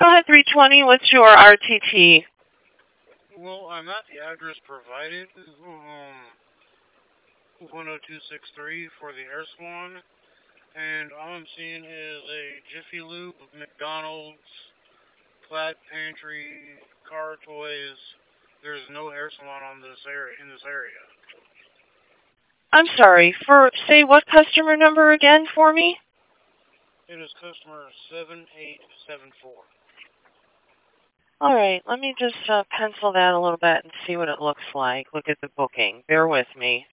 Go ahead, 320. What's your RTT? Well, I'm at the address provided, 10263 for the Air Swan, and all I'm seeing is a Jiffy Lube, McDonald's, Plaid Pantry, Car Toys. There's no Air Swan in this area. I'm sorry. Say what customer number again for me? It is customer 7874. All right, let me just pencil that a little bit and see what it looks like. Look at the booking. Bear with me.